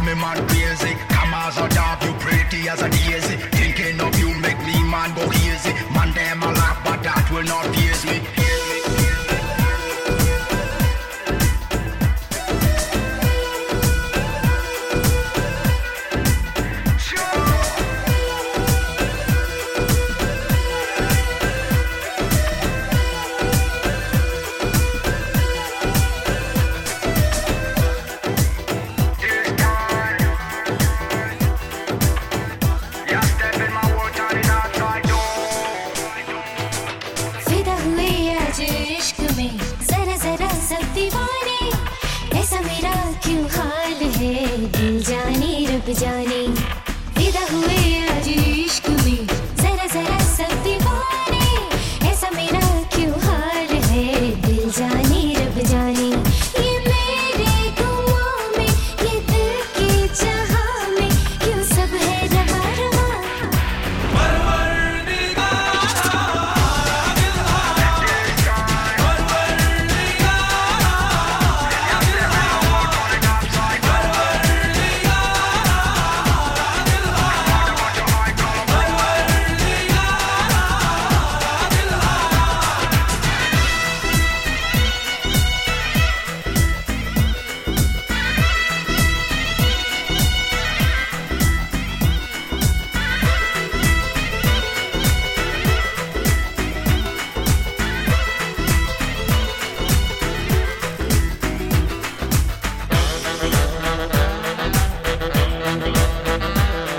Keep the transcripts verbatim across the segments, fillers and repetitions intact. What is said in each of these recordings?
me man crazy. Come as a dog, you pretty as a daisy. Thinking of you make me man go easy. Man them a laugh, but that will not faze me. जाने विदा हुए आज इश्क में जरा जरा सब दीवाने ऐसा मेरा क्यों हाल है दिल जाने रब जाने ये मेरे गुमों में ये दिल के जहां में क्यों सब है रवा रवा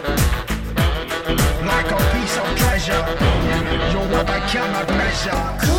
cannot measure.